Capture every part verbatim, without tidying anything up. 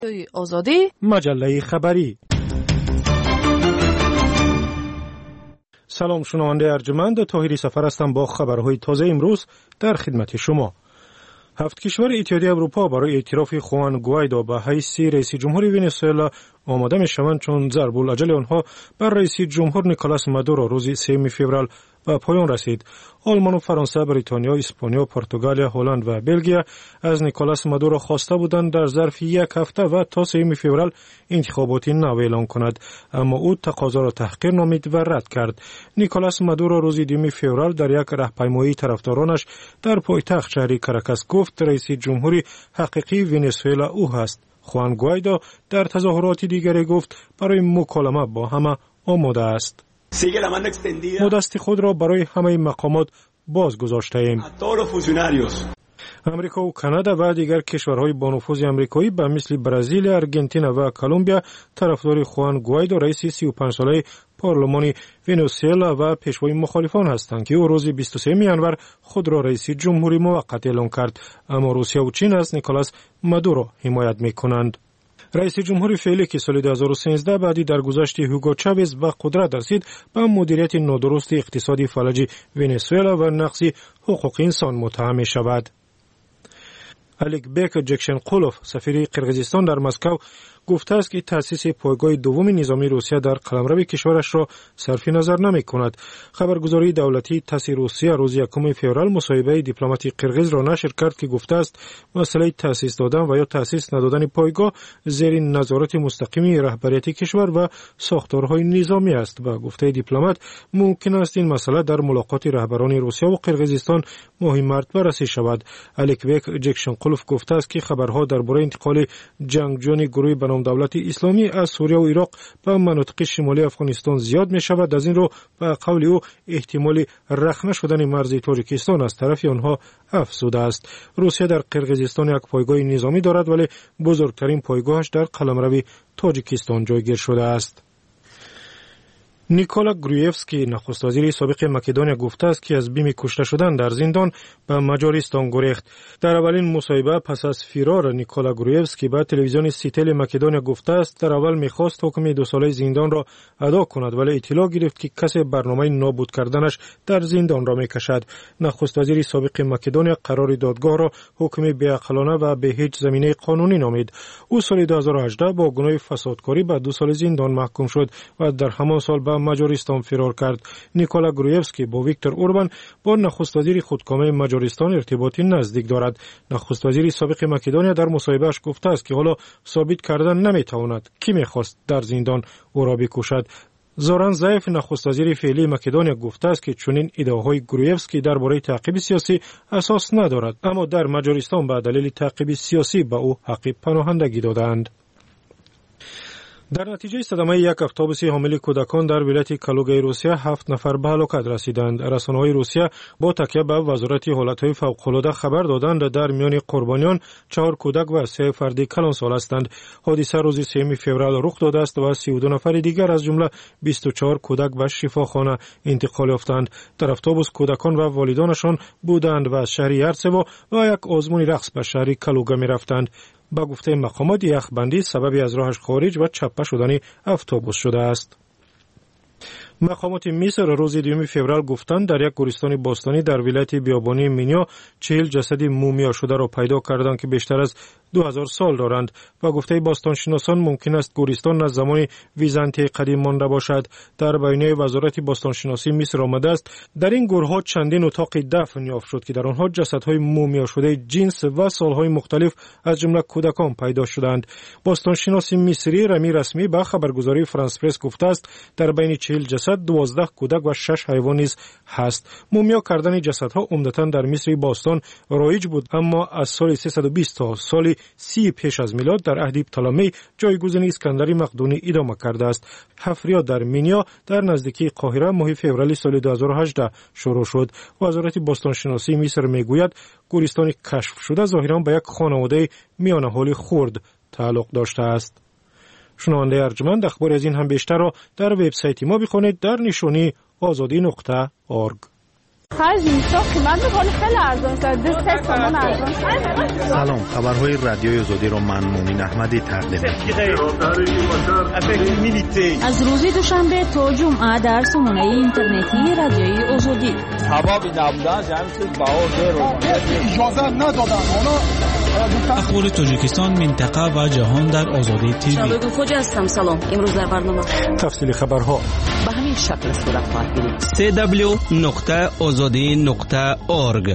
آزادی مجله خبری. سلام شنونده ارجمند، طاهری سفر هستم با خبرهای تازه امروز در خدمت شما. هفت کشور اتحادیه اروپا برای اعتراف خوان گوایدو به حیث رئیس جمهور ونزوئلا آماده می‌شوند، چون ضرب الاجل آنها بر رئیس جمهور نیکولاس مادورو روز سوم فوریه به پایان رسید. آلمان و فرانسه، بریتانیا، اسپانیا، پرتغال، هلند و بلژیم از نیکولاس مادورو خواسته بودند در ظرف یک هفته و تا سوم فوریه انتخاباتی نو اعلام کند، اما او تقاضا را تحقیر نامید و رد کرد. نیکولاس مادورو روز دوم فوریه در یک راهپیمایی طرفدارانش در پایتخت شهر کاراکاس گفت رئیس جمهوری حقیقی ونزوئلا او است. خوان گوایدو در تظاهرات دیگری گفت برای مکالمه با همه آماده است. ما دست خود را برای همه مقامات باز گذاشته ایم. امریکا و کانادا و دیگر کشورهای با نفوذ آمریکایی به مثل برزیل، ارژانتین و کلمبیا طرفدار خوان گوایدو رئیس سی و پنج ساله پارلمان ونزوئلا و پیشوای مخالفان هستند که او روز بیست و سوم ژانویه خود را رئیس جمهوری موقت اعلام کرد، اما روسیه و چین از نیکولاس مادورو حمایت می‌کنند. رئیس جمهوری فعلی که سال دو هزار و سیزده بعدی در گذشت هوگو چاوز به قدرت رسید، به مدیریت نادرست اقتصادی فلج ونزوئلا و نقض حقوق انسان متهم می شود. الکبک جکشنقولوف سفیر قرقیزستان در مسکو گفته است که تأسیس پایگاه دوم نظامی روسیه در قلمرو کشورش را صرف نظر نمی کند. خبرگزاری دولتی تاس روسیه روز یکم فوریه مصاحبه دیپلمات قرقیز را نشر کرد که گفته است مسئله تأسیس دادن و یا تأسیس ندادن پایگاه زیر نظارت مستقیم رهبریت کشور و ساختارهای نظامی است. با گفته دیپلمات ممکن است این مسئله در ملاقات رهبران روسیه و قرقیزستان ماه مارس بررسی شود. الکبک جکشنقولوف گفته است که خبرها درباره انتقال جنگجویان گروه به نام دولت اسلامی از سوریه و عراق به مناطق شمالی افغانستان زیاد می شود. از این رو به قول او احتمال رخنه شدن مرز تاجیکستان از طرف آنها افزوده است. روسیه در قرقیزستان یک پایگاه نظامی دارد، ولی بزرگترین پایگاهش در قلمرو تاجیکستان جایگیر شده است. نیکولا گرویفسکی نخست وزیر سابق مکدونیا گفته است که از بیم کشته شدن در زندان به مجارستان گریخت. در اولین مصاحبه پس از فرار نیکولا گرویفسکی به تلویزیون سیتل مکدونیا گفته است در اول می‌خواست حکم دو ساله زندان را ادا کند، ولی اطلاع گرفت که کسی برنامه نابود کردنش در زندان را می‌کشد. نخست وزیر سابق مکدونیا قرار دادگاه را حکم بی‌عقلانه و به هیچ زمینه قانونی نامید. او سال دو هزار و هجده با گناه فسادکاری به دو سال زندان محکوم شد و در همان سال به مجارستان فرار کرد. نیکولا گرویفسکی با ویکتور اوربان با نخست وزیر خودکامه مجارستان ارتباطی نزدیک دارد. نخست وزیر سابق مکدونیا در مصاحبهش گفته است که حالا ثابت کردن نمیتواند کی میخواست در زندان او را بکشد. زوران زایف نخست وزیر فعلی مکدونیا گفته است که چنین ایده‌های گرویفسکی درباره تعقیب سیاسی اساس ندارد، اما در مجارستان به دلیل تعقیب سیاسی به او حق پناهندگی دادند. در نتیجه صدمه یک اتوبوس حامل کودکان در ولایت کالوگای روسیه هفت نفر به هلاکت رسیدند. رسانه‌های روسیه با تکیه به وزارت حالت‌های فوق‌العاده خبر دادند در میان قربانیان چهار کودک و سه فرد کلانسال هستند. حادثه روز سوم فوریه رخ داده است و سی و دو نفر دیگر از جمله بیست و چهار کودک به شفاخانه انتقال یافتند. در اتوبوس کودکان و والدانشان بودند و از شهر یرسو و یک آزمون رقص به شهر کالوگا می‌رفتند. با گفته مقامات یخبندی سببی از راهش خارج و چپه شدن اتوبوس شده است. مقامات مصر روز دوم فوریه گفتند در یک گورستان باستانی در ولایت بیابانی مینیا چهل جسد مومیا شده را پیدا کردند که بیشتر از دو هزار سال دارند. و گفته باستان شناسان ممکن است گورستان از زمان ویزانتی قدیم مانده باشد. در بیانیه وزارت باستان شناسی مصر آمده است در این گورها چندین اتاق دفن یافت شد که در آنها جسدهای مومیا شده جنس و سالهای مختلف از جمله کودکان پیدا شدند. باستان شناسی مصری رمی رسمی به خبرگزاری فرانس پرس گفته است در بین چهل جسد دوازده کودک و شش حیوان نیز هست. مومیا کردن جسدها عمدتاً در مصر باستان رایج بود، اما از سال سیصد و بیست تا سال سی پیش از میلاد در عهد پتولمی جایگزین اسکندر مقدونی ادامه کرده است. حفریات در مینیا در نزدیکی قاهره ماه فوریه سال دو هزار و هجده شروع شد. وزارت باستان شناسی مصر میگوید گورستان کشف شده ظاهراً به یک خانواده میان حال خرد تعلق داشته است. شنونده ارجمند، اخبار از این هم بیشتر را در وبسایت ما بخوانید در نشانی آزادی نقطه اورگ. خرج نیست، قیمت میکنه خیلی ارزان است. دست سامان ارزان. سلام، خبرهای رادیوی آزادی رو من مومین احمدی تقدیم می‌کنم. از روز دوشنبه تا جمعه در سامانه اینترنتی رادیوی آزادی. سبب نبودن جمعیت باور رو اجازه ندادن. اخبار تاجیکستان، منطقه و جهان در آزادی تیوی. شبکه خوج هستم. سلام. امروز در برنامه تفصیل خبرها به همین شکل صورت خواهد گرفت. سی دبلیو نقطه آزادی نقطه اورگ.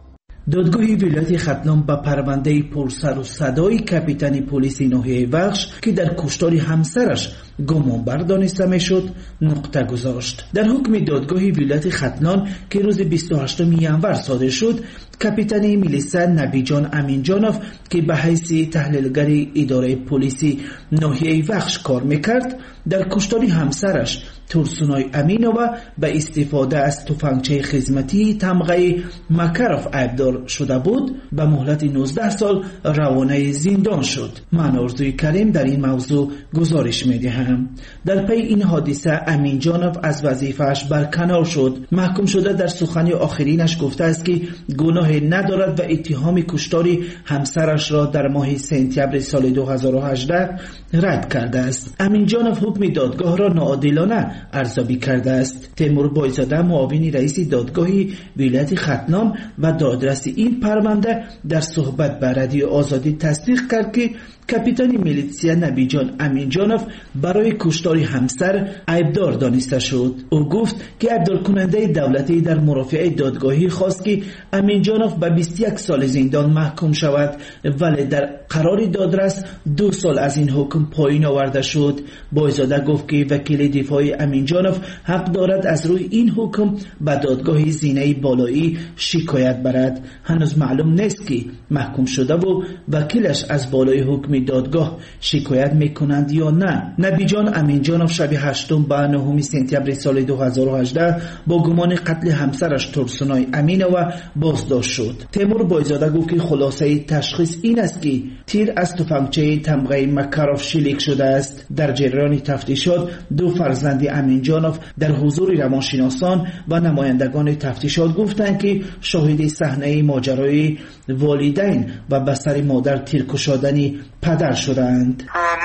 دادگاه ولایت ختلان با پرونده پرسر و صدای کاپیتان پلیس ناحیه وخش که در کشتار همسرش گمانبر دانسته میشد نقطه گذاشت. در حکم دادگاه ولایت ختلان که روز بیست و هشتم ژانویه صادر شد، کاپیتان میلیسا نبیجان امینجانوف که به حیث تحلیلگر اداره پلیسی ناحیه وخش کار میکرد، در کشتار همسرش ترسونای امینووا به استفاده از تفنگچه خدمتی تمغه مکروف عیبدار شده بود، به مهلت نوزده سال روانه زندان شد. من آرزوی کریم در این موضوع گزارش میدهم. در پی این حادثه امینجانوف از وظیفه‌اش برکنار شد. محکوم شده در سخنی آخرینش گفته است که گناه ندارد و اتهام کشتار همسرش را در ماه سپتامبر سال دو هزار و هجده رد کرده است. امینجانوف حکم دادگاه را ناعادلانه ارزیابی کرده است. تیمور بایزاده معاون رئیس دادگاه ولایت ختلان و دادرس این پرونده در صحبت با رادیو آزادی تصدیق کرد که کاپیتان میلیسیا نبیجان امینجانوف برای کشتار همسر عیبدار دانسته شد. او گفت که عیبدار کننده دولتی در مرافعه دادگاهی خواست که امینجانوف به بیست و یک سال زندان محکوم شود، ولی در قرار دادرس دو سال از این حکم پایین آورده شد. بایزاده گفت که وکیل دفاع امینجانوف حق دارد از روی این حکم به دادگاه زینه بالایی شکایت برد. هنوز معلوم نیست که محکوم شده و وکیلش از بالای حکم دادگاه شکایت میکنند یا نه. نبیجان امینجانوف شب هشتم به نهم سپتامبر سال دو هزار و هجده با گمان قتل همسرش ترسونای امینووا بازداشت شد. تیمور بایزاده گفت که خلاصه تشخیص این است که تیر از تفنگچه تمغه مکروف شلیک شده است. در جریان تفتیشات دو فرزند امینجانوف در حضور روانشناسان و نمایندگان تفتیشات گفتند که شاهد صحنه ماجرای والدین و بستر مادر تیر کشادنی پدر شدند.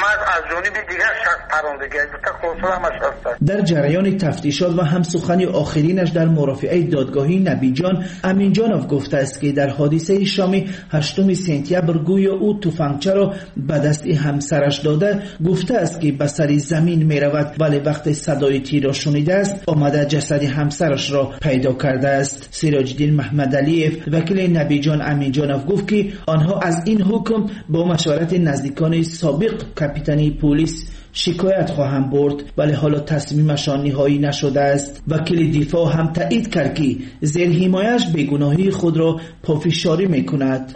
در جریان تفتیشات و هم سخنی آخرینش در مرافعه دادگاهی نبیجان امینجانوف گفته است که در حادثه شام هشتم سپتامبر گویا او تفنگچه را به دست همسرش داده، گفته است که به سر زمین می رود، ولی وقت صدای تیر را شنیده است آمده جسد همسرش را پیدا کرده است. سراج‌الدین محمد علیف وکیل نبیجان امینجانوف گفت که آنها از این حکم با مشورت نزدیکان سابق کاپیتان پلیس شکایت خواهم برد، ولی حالا تصمیمشان نهایی نشده است. وکیل دفاع هم تایید کرد که زیر حمایش بیگناهی خود را پافشاری میکند.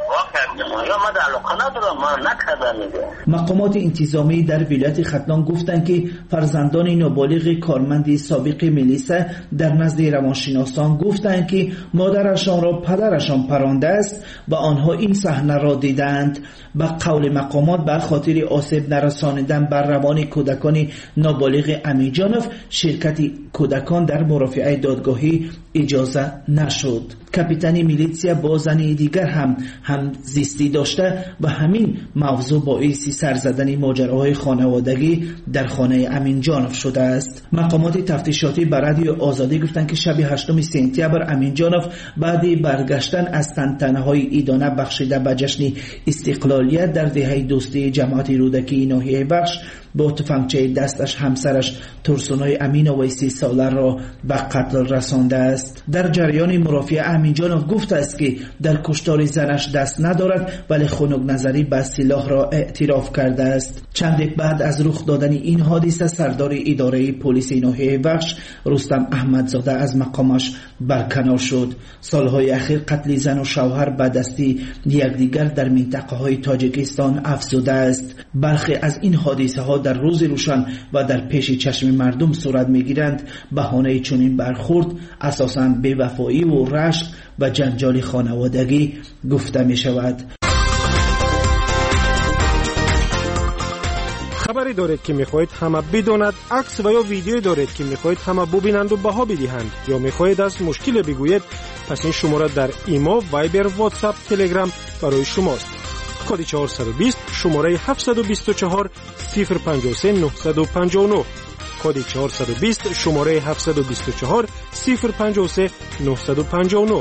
مقامات انتظامی در ولایت ختلان گفتند که فرزندان نابالغ کارمند سابق میلیسا در نزد روانشناسان گفتند که مادرشان را پدرشان پرانده است و آنها این صحنه را دیدند. به قول مقامات به خاطر آسیب نرسانیدن بر روان کودکان نابالغ امینجانوف شرکت کودکان در مرافعه دادگاهی اجازه نشد. کاپیتان میلیسیا با زن دیگر هم هم زیستی داشته و همین موضوع باعث سر زدن ماجراهای خانوادگی در خانه امینجانوف شده است. مقامات تفتیشاتی به رادیو آزادی گفتند که شب هشتم سپتامبر امینجانوف بعد برگشتن از تنتنه‌های ایدانه بخشیده به جشن استقلالیت در دهه دوستی جماعت رودکی ناحیه بخش با تفنگچه دستش همسرش ترسونای امینووا سی ساله را به قتل رسانده است. در جریان مرافعه امینجانوف گفته است که در کشتار زنش دست ندارد، ولی خنک نظری به سلاح را اعتراف کرده است. چند بعد از رخ دادن این حادثه سردار اداره پلیس ناحیه بخش رستم احمدزاده از مقامش برکنار شد. سالهای اخیر قتل زن و شوهر به دست یکدیگر در منطقه های تاجیکستان افزوده است. برخی از این حادثه ها در روز روشن و در پیش چشم مردم صورت میگیرند. بهانه چنین برخورد اساساً بی‌وفایی و رشک و جنجال خانوادگی گفته می شود. خبری دارید که میخواهید همه بداند، عکس و یا ویدیویی دارید که میخواهید همه ببینند و بها بدهند، یا میخواهید از مشکل بگویید، پس این شماره در ایما، وایبر، واتساپ، تلگرام برای شماست. کد چهارصد و بیست شماره هفتصد و بیست و چهار صفر پنجاه و سه نهصد و پنجاه و نه. کد چهارصد و بیست شماره هفتصد و بیست و چهار صفر پنجاه و سه نهصد و پنجاه و نه.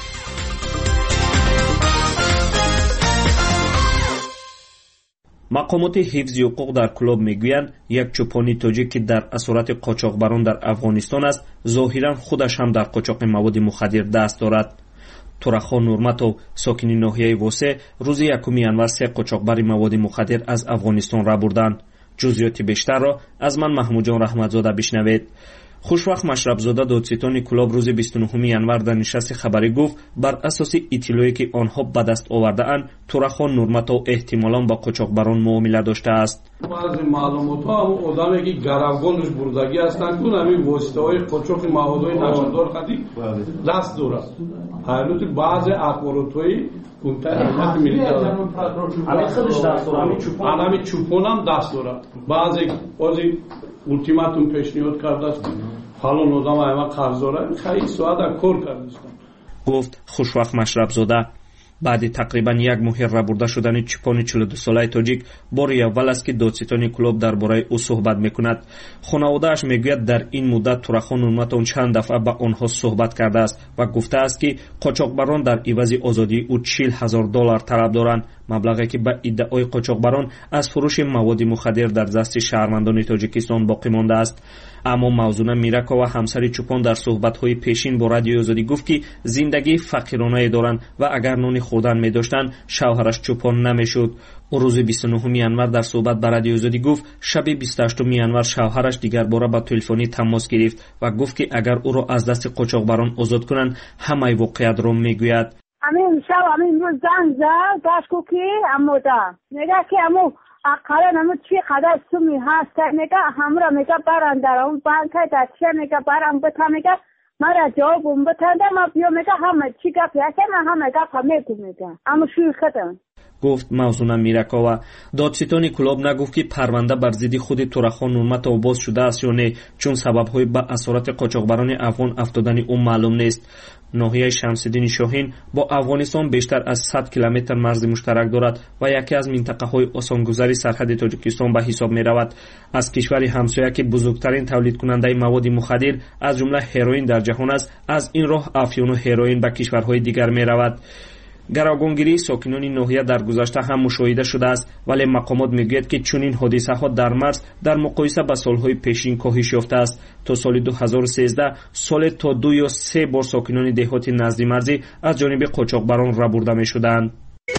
مقامات حفظ حقوق در کلوب میگویند یک چوپانی تاجیک که در اسارت قاچاقبران در افغانستان است، ظاهرا خودش هم در قاچاق مواد مخدر دست دارد. تورخان نورمتو ساکنی ناحیه واسه روز یکم ینور سه قاچاقبر مواد مخدر از افغانستان را بردند. جزئیات بیشتر را از من محمود جان رحمتزاده بشنوید. خوشوقت مشربزاده دادستان کلاب روز بیست و نهم ینور در نشست خبری گفت بر اساس اطلاعی که آنها به دست آورده اند تورخان نورمتو احتمالاً با قاچاقبران معامله داشته است. بعضی معلومات ها هم آدمی که گروگانش بردگی هستند که همین واسطه های قاچاق موادهای نشاندار خدی دست دارد. حالت بعضی اخبارات های کنتر حکومت ملی دارد. همین خودش دست دارد. همین چوپان هم دست دارد. بعضی بعضی ultimatum پیشنهاد کرده است حالا نظام همه قرض داره خیلی ساعت کار کرده است. گفت خوشوقت مشربزاده. بعد تقریبا یک ماه را برده شدن چوپان چهل و دو ساله تاجیک بار اول است که دادستان کلوب درباره او صحبت میکند. خانواده‌اش میگوید در این مدت تورخان نورمتو چند دفعه با آنها صحبت کرده است و گفته است که قاچاقبران در عوض آزادی او چهل هزار دلار طلب دارند، مبلغی که به ادعای قاچاقبران از فروش مواد مخدر در دست شهروندان تاجیکستان باقی مانده است. اما موضوع میرکا و همسر چوپان در صحبت‌های پیشین با رادیو آزادی گفت که زندگی فقیرانه دارند و اگر نان خوردن می‌داشتند شوهرش چوپان نمی‌شد. او روز بیست و نهم ینور در صحبت با رادیو آزادی گفت شب بیست و هشتم ینور شوهرش دیگر باره با تلفنی تماس گرفت و گفت که اگر او را از دست قاچاقبران آزاد کنند همه واقعیت را میگوید. همین شب همین روز زنگ زد داشت که امودا نگاه که امو اقلا نمو چی قدر سومی هست نگاه همرا میگه برن در اون بانکای دسته میگه برن بتا میگه مرا جوابم بتنده ما بیو میگه همه چی گفی هسته من همه گفت همه گو میگه اما شوی خدم. گفت موضوع میرکا و دادستان کلاب نگفت که پرونده بر ضد خود تورخان نورمتو باز شده است یا نه، چون سبب‌های به اسارت قاچاقبران افغان افتادن او معلوم نیست. ناحیه شمس‌الدین شاهین با افغانستان بیشتر از صد کیلومتر مرز مشترک دارد و یکی از منطقه‌های آسانگذاری سرحد تاجیکستان به حساب می‌رود. از کشور همسایه که بزرگترین تولید کننده مواد مخدر از جمله هروئین در جهان است، از این راه افیون و هروئین به کشورهای دیگر می‌رود. گروگانگیری ساکنان ناحیه در گذشته هم مشاهده شده است، ولی مقامات میگوید که چنین حادثه‌ها در مرز در مقایسه با سالهای پیشین کاهش یافته است. تا سال دو هزار و سیزده سال تا دو یا سه بار ساکنان دهات نزد مرزی از جانب قاچاقبران را برده می‌شدند.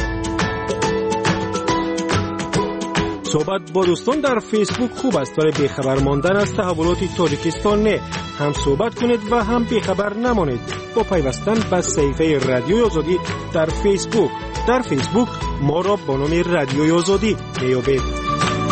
صحبت با دوستان در فیسبوک خوب است، ولی بیخبر ماندن از تحولات تاجیکستان نه. هم صحبت کنید و هم بیخبر نمانید با پیوستن به صفحه رادیوی آزادی در فیسبوک. در فیسبوک ما را با نام رادیوی آزادی میابید.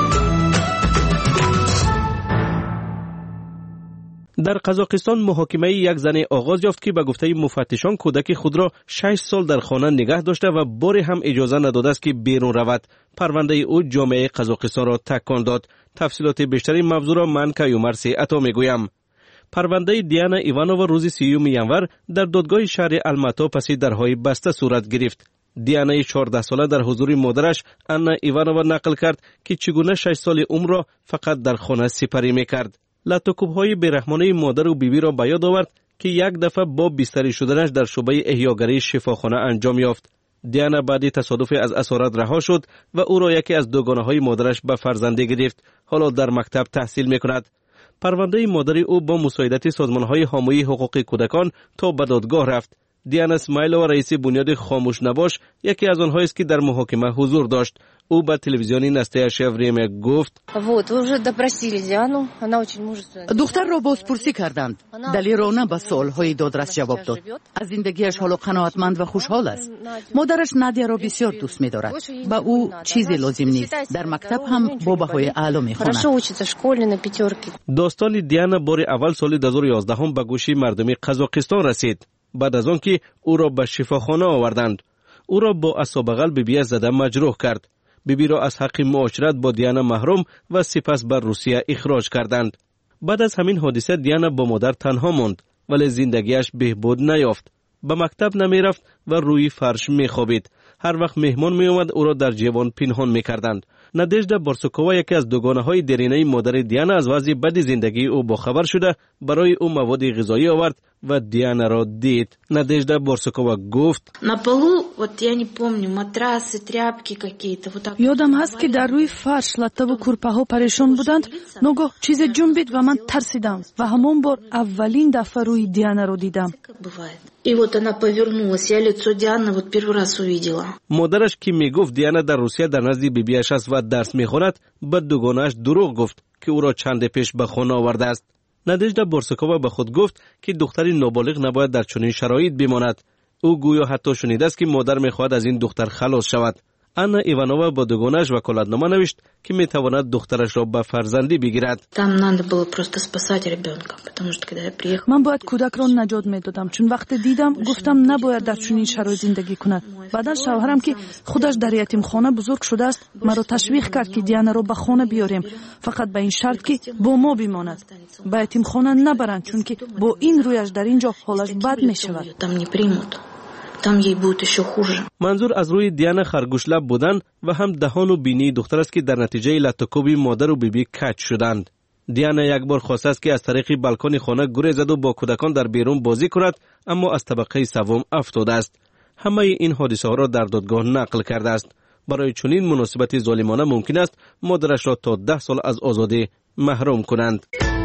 در قزاقستان محاکمه یک زن آغاز یافت که به گفته مفتشان کودک خود را شش سال در خانه نگه داشته و باری هم اجازه نداده است که بیرون رود. پرونده او جامعه قزاقستان را تکان داد. تفصیلات بیشتری موضوع را من کیومر سی عطا میگویم. پرونده دیانا ایوانووا روز سیوم ینور در دادگاه شهر الماتا پس درهای بسته صورت گرفت. دیانا چهارده ساله در حضور مادرش انا ایوانووا نقل کرد که چگونه شش سال عمر را فقط در خانه سپری میکرد. لطوکوب‌های بیرحمانه مادر و بیبی را به یاد آورد که یک دفعه با بستری شدنش در شعبه احیاگری شفاخانه انجام یافت. دیانا بعد تصادف از اسارت رها شد و او را یکی از دوگانه‌های مادرش به فرزندی گرفت. حالا در مکتب تحصیل می‌کند. پرونده مادر او با مساعدت سازمان‌های حامی حقوق کودکان تا به دادگاه رفت. دیانا اسماعیلووا رئیس بنیاد خاموش نباش یکی از آنهایی است که در محاکمه حضور داشت. او به تلویزیون نستایا время گفت دختر را بازپرسی کردند. دلیرانه به سوالهای دادرس جواب داد. از زندگیش حالا قناعتمند و خوشحال است. مادرش نادیا را بسیار دوست می‌دارد. با او چیزی لازم نیست. در مکتب هم با بهای اعلی می‌خواند. داستان دیانا بار اول سال دو هزار و یازده هم به گوش مردم قزاقستان رسید. بعد از آن که او را به شفاخانه آوردند، او را با عصا بغل به بیه زده مجروح کرد. بیبی را از حق معاشرت با دیانا محروم و سپس بر روسیه اخراج کردند. بعد از همین حادثه دیانا با مادر تنها ماند، ولی زندگیش بهبود نیافت. به مکتب نمی رفت و روی فرش می خوابید. هر وقت مهمان می اومد او را در جوان پنهان می کردند. نادژدا بورسوکووا یکی از دوگانه های دیرینه مادر دیانا از وضع بد زندگی او باخبر شده برای او مواد غذایی آورد و دیانا را دید. نادژدا بورسوکووا گفت: یادم هست که در روی فرش لطه و کورپاها پریشان بودند. ناگاه چیز جنبید و من ترسیدم و همان بار اولین دفعه روی دیانا را دیدم. مادرش که میگفت دیانا در روسیه در نزد بیبیش است و درس میخواند، به دوگانه‌اش دروغ گفت که او را چند پیش به خانه آورده است. نادژدا بورسوکووا به خود گفت که دختری نابالغ نباید در چنین شرایط بماند. او گویا حتی شنیده است که مادر میخواهد از این دختر خلاص شود. آنا ایوانووا با دوگانه‌اش وکالتنامه نوشت که میتواند دخترش را به فرزندی بگیرد. من باید کودک را نجات میدادم، چون وقتی دیدم گفتم نباید در چنین شرایط زندگی کند. بعدا شوهرم که خودش در یتیمخانه بزرگ شده است مرا تشویق کرد که دیانا را به خانه بیاریم، فقط به این شرط که با ما بماند. به یتیمخانه نبرند، چون که با این رویش در اینجا حالش بد میشود. منظور از روی دیانا خرگوش لب بودن و هم دهان و بینی دختر است که در نتیجه لطوکوبی مادر و بیبی کج شدند. دیانا یک بار خواسته است که از طریق بالکن خانه گریز زد و با کودکان در بیرون بازی کند، اما از طبقه سوم افتاده است. همه این حادثه ها را در دادگاه نقل کرده است. برای چنین مناسبت ظالمانه ممکن است مادرش را تا ده سال از آزادی محروم کنند.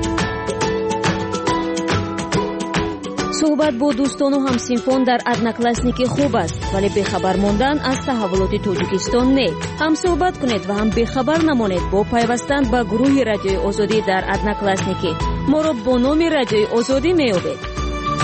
صحبت با دوستان و همسینفان در одноклассники خوب است، ولی بخبر ماندن از تحولات تاجیکستان نه. هم صحبت کنید و هم بخبر نمانید با پیوستن به گروه رادیوی آزادی در одноклассники. ما را با نام رادیوی آزادی میابید.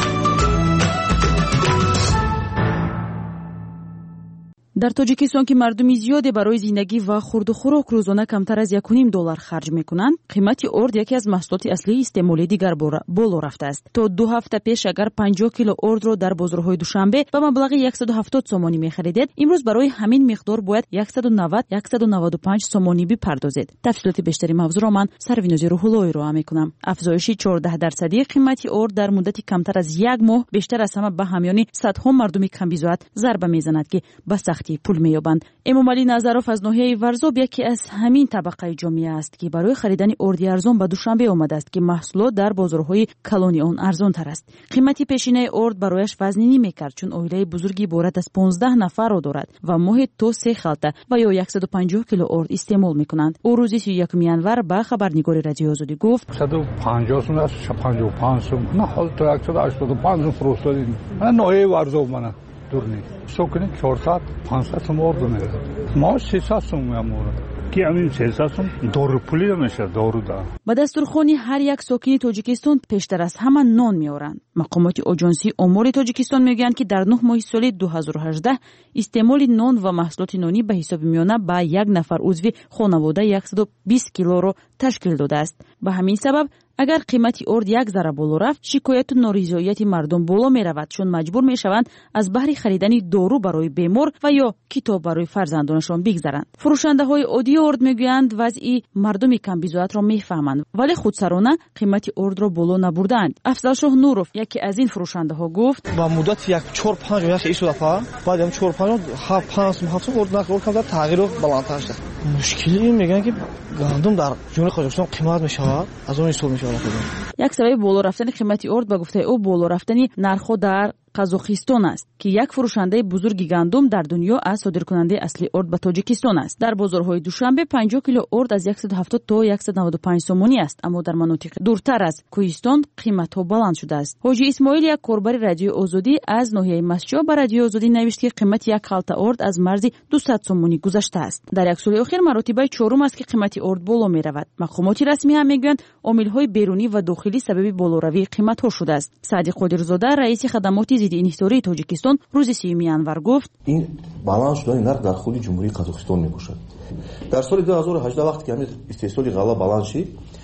در تاجیکستان که مردمی زیادی برای زندگی و خورد و خوراک روزانه کمتر از یک و نیم دلار خرج میکنند، قیمت ارد یکی از محصولات اصلی استعمالی دیگر بالا رفته است. تا دو هفته پیش اگر پنجاه کیلو ارد را در بازارهای دوشنبه به مبلغ صد و هفتاد سومانی میخریدید، امروز برای همین مقدار باید صد و نود صد و نود و پنج سومانی بپردازید. تفصیلات بیشتری موضوع را من سروینوز روح‌اللهی را میکنم. افزایش چهارده درصدی قیمت ارد در مدت کمتر از یک ماه بیشتر از همه به همیان صدها مردم کمبیزوات ضربه میزند که به سختی پول مییابند. امام علی نظروف از ناحیه ورزاب یکی از همین طبقه جامعه است که برای خریدن اردی ارزان به دوشنبه آمده است که محصولات در بازارهای کلانی آن ارزان تر است. قیمت پیشینه ارد برایش وزنی نمیکرد، چون عائله بزرگی عبارت از پانزده نفر را دارد و ماه تو سه خلطه و یا صد و پنجاه کیلو ارد استعمال میکنند. او روزی سی و یکم ینور به خبرنگار رادیو آزادی گفت: صد و پنجاه سوم است، پنجاه و پنج سوم. نه حال تو صد و هشتاد و پنج سوم فروختیم. من ناحیه ورزاب من دور نیست. سوکنی چهارصد پانصد سوم ارد میاد. ما سیصد سوم میامورد. که همین سیصد سوم دارو پولی نمیشه، دارو دا. با دستورخوانی هر یک ساکن تاجیکستان پیشتر از همه نان میارند. مقامات آژانسی امور تاجیکستان میگویند که در نه ماه سال دو هزار و هجده استعمال نان و محصولات نانی به حساب میانه به یک نفر عضو خانواده صد و بیست کیلو را تشکیل داده است. به همین سبب اگر قیمت ارد یک ذره بالا رفت، شکایت و نارضایتی مردم بالا می رود، چون مجبور می شوند از بهر خریدن دارو برای بیمار و یا کتاب برای فرزندانشان بگذرند. فروشنده های عادی ارد میگویند وضعی مردم کم بیزوات را میفهمند، ولی خودسرانه قیمت ارد را بالا نبردند. افضل شاه نوروف یکی از این فروشنده ها گفت: با مدت یک چهار پنج یا شش دفعه بعد هم چهار پنج هفت پنج هفت ارد نقل کردن، تغییر بالاتر شد. مشکلی میگن که گندم در جمهوری قزاقستان قیمت میشود، از اون حساب میشود. یک سبب بالا رفتن قیمت ارد به گفته او بالا رفتن نرخ در قزاقستان است که یک فروشنده بزرگ گندم در دنیا از صادرکننده اصلی ارد به تاجیکستان است. در بازارهای دوشنبه پنجاه کیلو ارد از صد و هفتاد تا صد و نود و پنج سومانی است، اما در مناطق دورتر از کوهستان قیمت ها بلند شده است. حاجی اسماعیل یک کاربر رادیو آزادی از ناحیه مسجد به رادیو آزادی نوشت که قیمت یک خلطه ارد از مرز دویست سومانی گذشته است. در یک سال اخیر مراتب چهارم است که قیمت ارد بالا می رود. مقامات رسمی هم میگویند عامل های بیرونی و داخلی سبب بالاروی قیمت ها شده است. سعدی قادرزاده رئیس خدمات ضد انحصاری تاجیکستان روز سیوم ینور گفت: این بالانس شدن نرخ در خود جمهوری قزاقستان میباشد. در سال دو هزار و هجده وقتی که همین استحصال غله بالانس شد،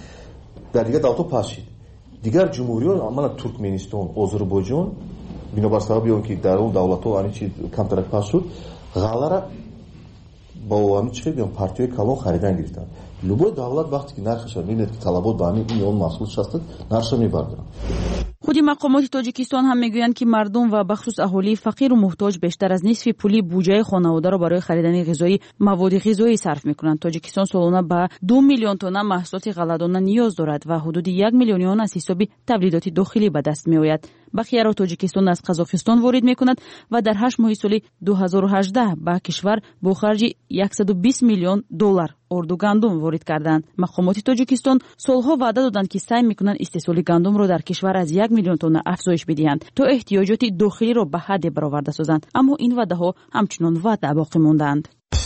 در دیگر دو تا پس شد. دیگر جمهوریان مانند ترکمنستان، آذربایجان بنابر سبب اون که در اون دولت‌ها همین چیز کمتر پس شد، غله را با وامی چه بیان پارتیای کلان خریدن گرفتن. любой давлат вақте ки нархаш мебинад ки талабот ба ҳамин ин он маҳсул шастад нархша мебардорад. худи мақомоти тоҷикистон ҳам мегӯянд ки мардум ва бахусус аҳолии фақиру муҳтоҷ бештар аз нисфи пули буҷаи хонаводаро барои харидани ғизои маводи ғизоӣ сарф мекунанд. тоҷикистон солона ба ду миллион тонна маҳсулоти ғалладона ниёз дорад ва ҳудуди як миллиони он аз ҳисоби тавлидоти дохилӣ ба даст меояд. бахияро тоҷикистон аз қазоқистон ворид мекунад ва дар ҳашт моҳи соли ду ҳазору ҳаждаҳ ба кишвар бо харҷи яксаду бист миллион доллар орду гандум ворид карданд. мақомоти тоҷикистон солҳо ваъда доданд ки сай мекунанд истеҳсоли гандумро дар кишвар аз як миллион тонна афзоиш бидиҳанд то эҳтиёҷоти дохилиро ба ҳадде бароварда созанд, аммо ин ваъдаҳо ҳамчунон ваъда боқӣ мондаанд.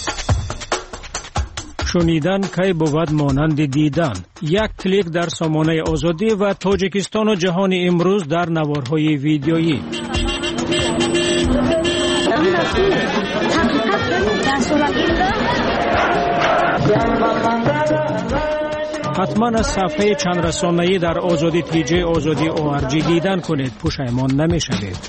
шунидан кай бувад монанди дидан. як клик дар сомонаи озодӣ ва тоҷикистону ҷаҳони имрӯз дар наворҳои видеоӣ. ҳатман аз сафҳаи чандрасонаӣ дар озоди тиҷаи озоди о ар ҷи дидан кунед, пушаймон намешавед.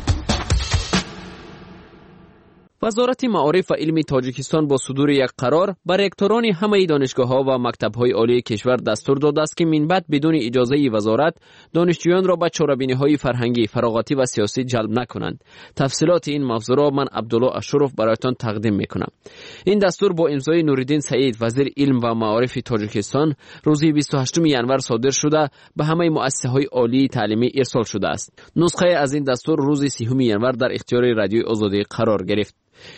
вазорати маориф ва илми тоҷикистон бо судури як қарор ба ректорони ҳамаи донишгоҳҳо ва мактабҳои олии кишвар дастур додааст ки минбаъд бидуни иҷозаи вазорат донишҷӯёнро ба чорабиниҳои фарҳангӣ, фароғатӣ ва сиёсӣ ҷалб накунанд. тафсилоти ин мавзӯъро ман Абдулло Ашуров бароятон тақдим мекунам. ин дастур бо имзои Нуриддин Саид, вазири илм ва маорифи тоҷикистон, рӯзи бисту ҳаштуми январ содир шуда ба ҳамаи муассисаҳои олии таълимӣ ирсол шудааст. нусхае аз ин дастур рӯзи сеюми январ дар ихтиёри Радиои Озодӣ қарор гирифт.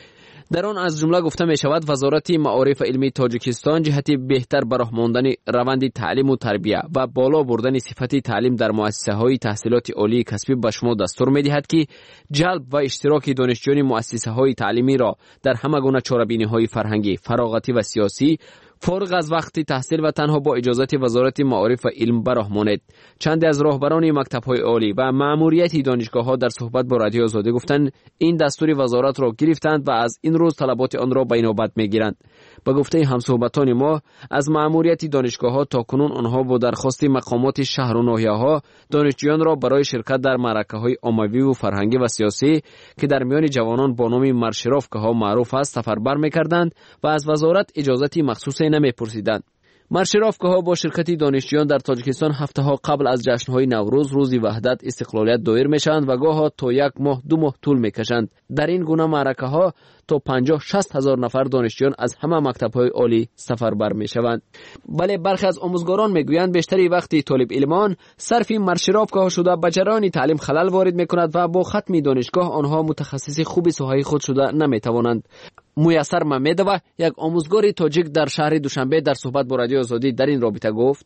дар он аз ҷумла гуфта мешавад вазорати маориф ва илми тоҷикистон ҷиҳати беҳтар ба роҳ мондани раванди таълиму тарбия ва боло бурдани сифати таълим дар муассисаҳои таҳсилоти олии касбӣ ба шумо дастур медиҳад ки ҷалб ва иштироки донишҷӯёни муассисаҳои таълимиро дар ҳама гуна чорабиниҳои фарҳангӣ, фароғатӣ ва сиёсӣ фориғ аз вақти таҳсил ва танҳо бо иҷозати вазорати маориф ва илм ба роҳ монед. чанде аз роҳбарони мактабҳои олӣ ва маъмурияти донишгоҳҳо дар суҳбат бо Радиои Озодӣ гуфтанд, ин дастури вазоратро гирифтанд ва аз ин рӯз талаботи онро ба инобат мегиранд. ба гуфтаи ҳамсуҳбатони мо, аз маъмурияти донишгоҳҳо то кунун онҳо бо дархости мақомоти шаҳру ноҳияҳо донишҷӯёнро барои ширкат дар маъракаҳои оммавиву фарҳангӣ ва сиёсӣ ки дар миёни ҷавонон бо номи маршировкаҳо маъруф аст сафарбар мекарданд ва аз вазорат иҷозати махсусе намепурсиданд. маршировкаҳо бо ширкати донишҷӯён дар тоҷикистон ҳафтаҳо қабл аз ҷашнҳои Наврӯз, рӯзи ваҳдат, истиқлолият доир мешаванд ва гоҳо то як моҳ ду моҳ тӯл мекашанд. дар ин гуна маъракаҳо то панҷоҳ шаст ҳазор нафар донишҷӯён аз ҳама мактабҳои олӣ сафарбар мешаванд. бале бархе аз омӯзгорон мегӯянд бештари вақти толибилмон сарфи маршировкаҳо шуда ба ҷараёни таълим халал ворид мекунад ва бо хатми донишгоҳ онҳо мутахассиси хуби соҳаи худ шуда наметавонанд. муяссар Мамедова, як омӯзгори тоҷик дар шаҳри Душанбе, дар суҳбат бо Радиои Озодӣ дар ин робита гуфт: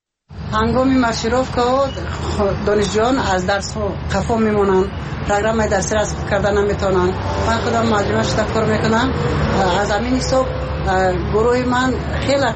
ҳангоми маршировкаҳо донишҷӯён аз дарсҳо қафо мемонанд, программаи дарсӣ расм карда наметавонанд. ман худам муаллима шуда кор мекунам. аз ҳамин ҳисоб гурӯҳи ман хеле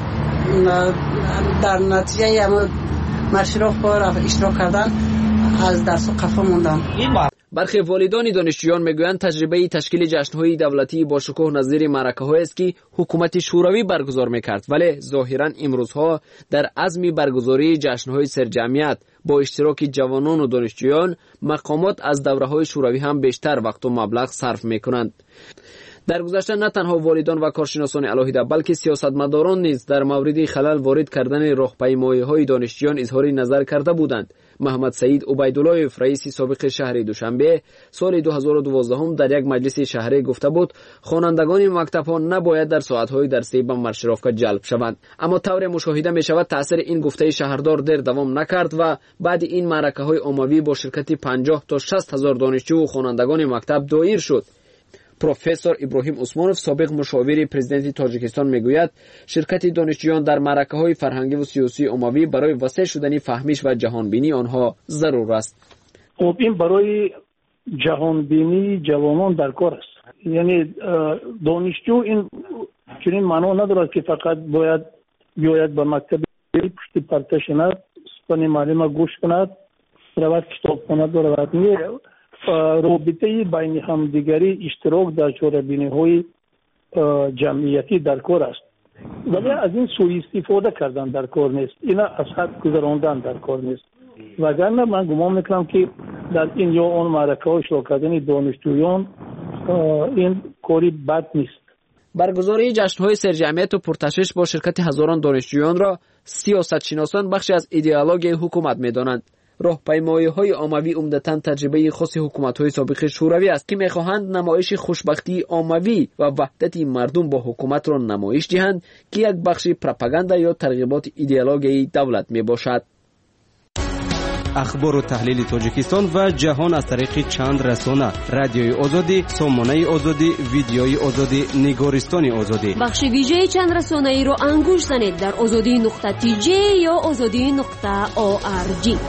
дар натиҷаи маршировкаҳо иштирок кардан аз дарсҳо қафо монданд. бархе волидони донишҷӯён мегӯянд таҷрибаи ташкили ҷашнҳои давлатии бошукӯҳ назири маъракаҳоест ки ҳукумати шӯравӣ баргузор мекард, вале зоҳиран имрӯзҳо дар азми баргузории ҷашнҳои серҷамъият бо иштироки ҷавонону донишҷӯён мақомот аз давраҳои шӯравӣ ҳам бештар вақту маблағ сарф мекунанд. дар гузашта на танҳо волидон ва коршиносони алоҳида, балки сиёсатмадорон низ дар мавриди халал ворид кардани роҳпаймоиҳои донишҷӯён изҳори назар карда буданд. Маҳмад Саид Убайдуллоев, раиси собиқи шаҳри Душанбе, соли ду ҳазору дувоздаҳум дар як маҷлиси шаҳрӣ гуфта буд, хонандагони мактабҳо набояд дар соатҳои дарсӣ ба маршировка ҷалб шаванд. аммо тавре мушоҳида мешавад таъсири ин гуфтаи шаҳрдор дер давом накард ва баъди ин маъракаҳои оммавӣ бо ширкати панҷоҳ то шаст ҳазор донишҷӯву хонандагони мактаб доир шуд. профессор Иброҳим Усмонов, собиқ мушовири президенти Тоҷикистон, мегӯяд, ширкати донишҷӯён дар маъракаҳои фарҳангиву сиёсии оммавӣ барои васеъ шудани фаҳмиш ва ҷаҳонбинии онҳо зарур аст. خب این برای جهانبینی جوانان در کار است. یعنی دانشجو این چنین معنا ندارد که فقط باید بیاید به مکتب پشت پرده شود، سخن معلم گوش کند، رود کتابخانه دارد. رابطه بین همدیگری اشتراک در چاره‌بینی‌های جمعیتی در کار است. ولی از این سوء استفاده کردن در کار نیست. اینا از حد گذراندن در کار نیست. وگرنه من گمان میکنم که در این یا آن معرکه ها اشتراک کردن دانشجویان این کاری بد نیست. برگزاری جشن‌های سرجمعیت و پرتشویش با شرکت هزاران دانشجویان را سیاستشناسان بخشی از ایدئولوژی حکومت می‌دانند. راهپیمایی‌های عمومی عمدتاً تجربه خاص حکومت‌های سابق شوروی است که می‌خواهند نمایش خوشبختی عمومی و وحدت مردم با حکومت را نمایش دهند که یک بخش پروپاگاندا یا ترغیبات ایدئولوژی دولت میباشد. اخبار و تحلیل تاجیکستان و جهان از طریق چند رسانه: رادیوی آزادی، سامانه آزادی، ویدیوی آزادی، نگارستان آزادی. بخش ویژه چند رسانه ای را انگوش زنید در آزادی نقطه تی جی یا آزادی نقطه او آر جی.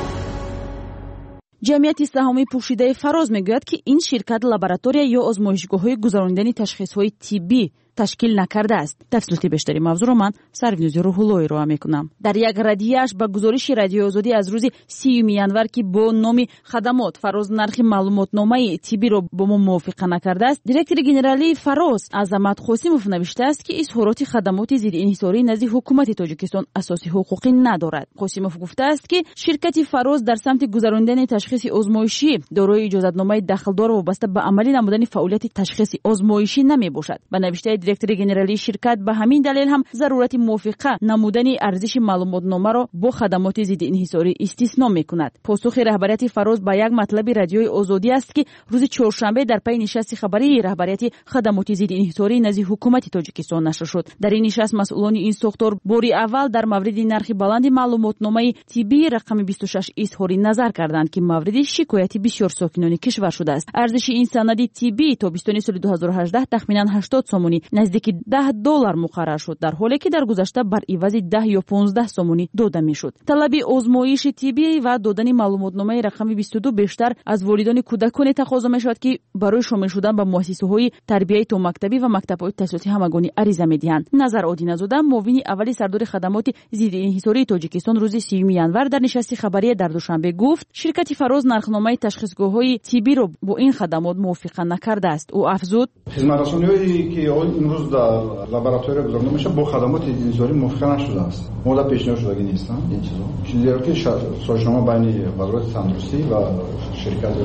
جمعیت سهامی پوشیده فراز میگوید که این شرکت لابراتوری یا آزمایشگاه‌های گذراندن تشخیص‌های طبی تشکیل نکرده است. تفصیلات بیشتری موضوع را من سروینوز روح‌اللهی را میکنم. در یک ردیه‌اش به گزارش رادیو آزادی از روز سی ینور که با نام خدمات فراز نرخ معلوماتنامه طبی را با ما موافقه نکرده است، دیرکتور گنرالی فراز عظمت قاسموف نوشته است که اظهارات خدمات ضد انحصاری نزد حکومت تاجیکستان اساسی حقوقی ندارد. قاسموف گفته است که شرکت فراز در سمت گذراندن تشخیص آزمایشی دارای اجازه‌نامه داخلدار وابسته به عملی نمودن فعالیت تشخیص آزمایشی نمیباشد. به نوشته دیرکتور گنرالی شرکت به همین دلیل هم ضرورت موافقه نمودن ارزش معلوماتنامه را با خدمات ضد انحصاری استثنا میکند. پاسخ رهبریت فراز به یک مطلب رادیوی آزادی است که روز چهارشنبه در پی نشست خبری رهبریت خدمات ضد انحصاری نزد حکومت تاجیکستان نشر شد. در این نشست مسئولان این ساختار باری اول در مورد نرخ بلند معلوماتنامه طبی رقم بیست و شش اظهار نظر کردند که مورد شکایت بسیار ساکنان کشور شده است. ارزش این سند طبی تابستان سال دو هزار و هجده تخمینا هشتاد سومونی نزدیک ده دلار مقرر شد، در حالی که در گذشته بر عوض ده یا پانزده سومونی داده میشد. طلب آزمایش طبی و دادن معلوماتنامه رقم بیست و دو بیشتر از والدان کودکان تقاضا میشد که برای شامل شدن به مؤسسه‌های تربیت تا مکتبی و مکتب‌های تحصیلاتی همگانی عریضه می‌دهند. نظر عادی زاده معاون اول سردار خدمات ضد انحصاری تاجیکستان روز سی ینور در نشست خبری در دوشنبه گفت شرکت فراز نرخنامه تشخیصگاه‌های طبی را با این خدمات موافقه نکرده است. او افزود خدمت‌رسانی‌هایی که امروز در لابراتوری گذارنده میشه با خدمات انحصاری موافقه نشده است. مورد پیشنهاد شدگی نیستن این چیزا. چیزی که سازمان بین وزارت تندرستی و شرکت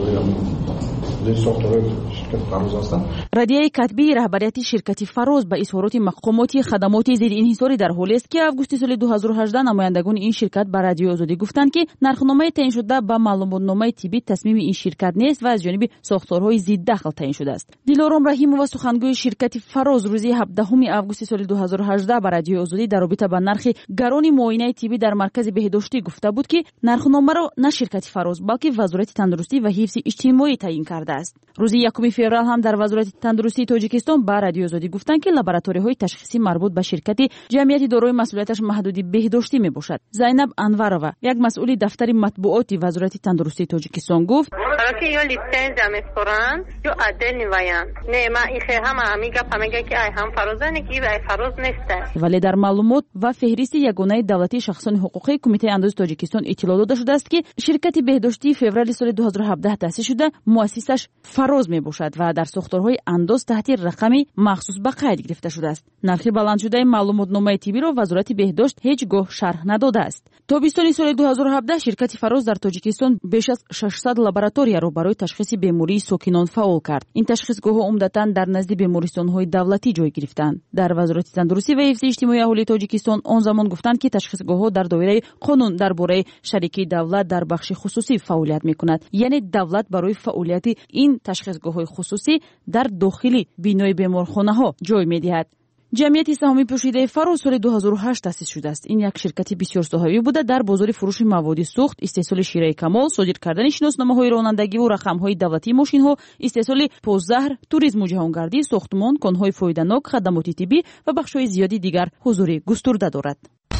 در ساختار شرکت فراز هستند. رادیوی کتبی رهبریت شرکت فراز به اظهارات مقامات خدمات ضد انحصاری در حالی است که آگوست سال دو هزار و هجده نمایندگان این شرکت به رادیو آزادی گفتند که نرخنامه تعیین شده به معلوماتنامه طبی تصمیم این شرکت نیست و از جانب ساختارهای ضد دخل تعیین شده است. دلارام رحیمووا سخنگوی شرکت فراز روز هفدهم آگوست سال دو هزار و هجده به رادیو آزادی در رابطه با نرخ گران معاینه طبی در مرکز بهداشتی گفته بود که نرخنامه را نه شرکت فراز بلکه وزارت تندرستی و حفظ اجتماعی تعیین کرده است. روز یکم فوریه هم در وزارت تندرستی تاجیکستان به رادیو آزادی گفتند که لابراتوری‌های تشخیصی مربوط به شرکت جمعیت دارای مسئولیتش محدود بهداشتی میباشد. زینب انورова یک مسئول دفتر مطبوعات وزارت تندرستی تاجیکستان گفت که یا لیسنس می‌سپارند یا عدل نیویان نه ما این همه میگه فهمیگه که ای هم فرازنه که ای فراز نیست. ولی در معلومات و فهرست یگانه دولتی شخصان حقوقی کمیته اندازه تاجیکستان اطلاع داده شده است که شرکت بهداشتی فوریه سال دو هزار و هفده تأسیس شده مؤسسش فراز میباشد و در ساختارهای انداز تحت رقمی مخصوص به قید گرفته شده است. نرخ بلند شده معلوماتنامه طبی را وزارت بهداشت هیچگاه شرح نداده است. تابستان سال دو هزار و هفده شرکت فراز در تاجیکستان بیش از ششصد لابراتوری را برای تشخیص بیماری ساکنان فعال کرد. این تشخیصگاه‌ها عمدتاً در نزد بیمارستان‌های دولتی جای گرفتند. در وزارت تندرستی و حفظ اجتماعی اهالی تاجیکستان آن زمان گفتند که تشخیصگاه‌ها در دایره قانون درباره شریکی دولت در بخش خصوصی فعالیت می‌کند. یعنی دولت برای فعالیت این تشخیصگاه‌های خصوصی در داخل بینای بیمارخانه‌ها جای می‌دهد. جمعیت سهامی پوشیده فراز سال دو هزار و هشت تأسیس شده است. این یک شرکت بسیار ساحوی بوده در بازار فروش مواد سوخت، استحصال شیره کمال، صادر کردن شناسنامه‌های رانندگی و رقم‌های دولتی ماشین‌ها، استحصال پوزهر، توریسم و جهانگردی، ساختمان، کان‌های فایده‌ناک، خدمات طبی و بخش‌های زیادی دیگر حضور گسترده دارد.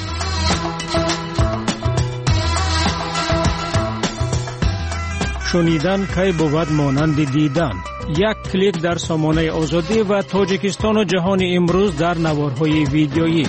شنیدن کی بود مانند دیدن. یک کلیک در سامانه آزادی و تاجیکستان و جهان امروز در نوارهای ویدیویی.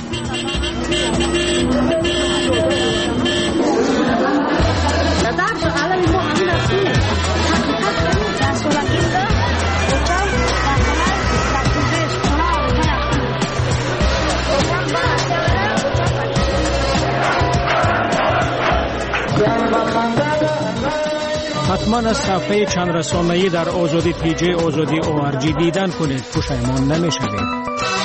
حتما از صفحه چند رسانه‌ای در آزادی تی جی آزادی او آر جی دیدن کنید، پشیمان نمی‌شوید.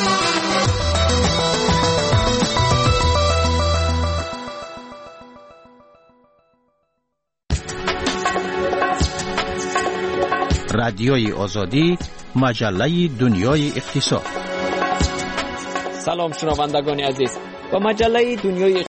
رادیوی آزادی، مجله دنیای اقتصاد. سلام شنوندگان عزیز، با مجله دنیای